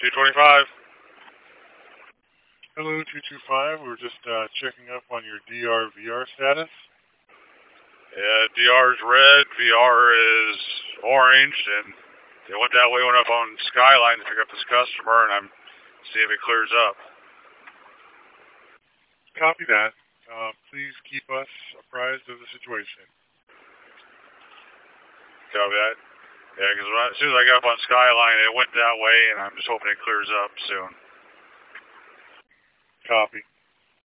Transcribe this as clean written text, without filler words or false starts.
225. Hello, 225. We're just checking up on your DR/VR status. Yeah, DR is red, VR is orange, and they went that way, went up on Skyline to pick up this customer, and I'm seeing if it clears up. Copy that. Please keep us apprised of the situation. Copy that. Yeah, because as soon as I got up on Skyline, it went that way, and I'm just hoping it clears up soon. Copy.